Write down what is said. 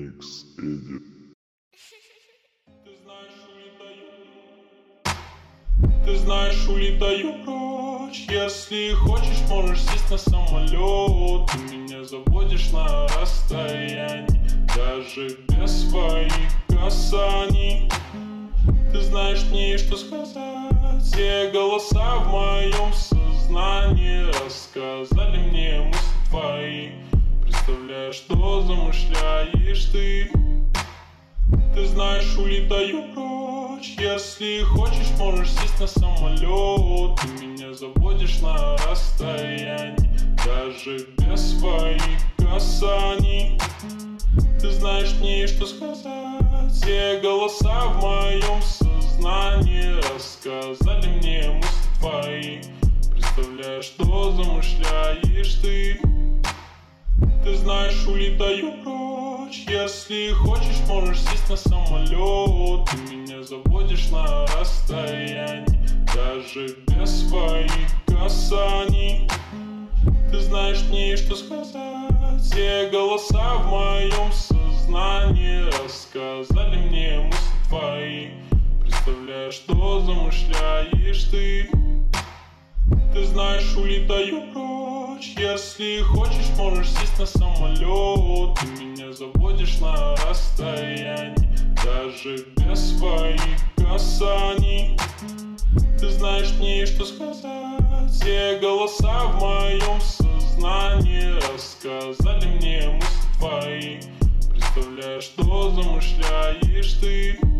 Микс Эдит. Ты знаешь, улетаю прочь. Если хочешь, можешь сесть на самолет. Ты меня заводишь на расстоянии, даже без своих касаний. Ты знаешь мне, что сказать. Все голоса в моем сознании рассказали мне мысли твои. Представляешь, что замышляешь ты. Ты знаешь, улетаю прочь. Если хочешь, можешь сесть на самолет. Ты меня заводишь на расстоянии, даже без своих касаний. Ты знаешь мне, что сказать. Все голоса в моем сознании рассказали мне мысли твои. Представляешь, что замышляешь ты. Ты знаешь, улетаю прочь. Если хочешь, можешь сесть на самолет. Ты меня заводишь на расстоянии, даже без своих касаний. Ты знаешь мне, что сказать. Все голоса в моем сознании рассказали мне мысли твои. Представляешь, что замышляешь ты. Ты знаешь, улетаю прочь. Если хочешь, можешь сесть на самолет. Ты меня заводишь на расстоянии, даже без своих касаний. Ты знаешь мне, что сказать. Все голоса в моем сознании рассказали мне мысли твои. Представляешь, что замышляешь ты.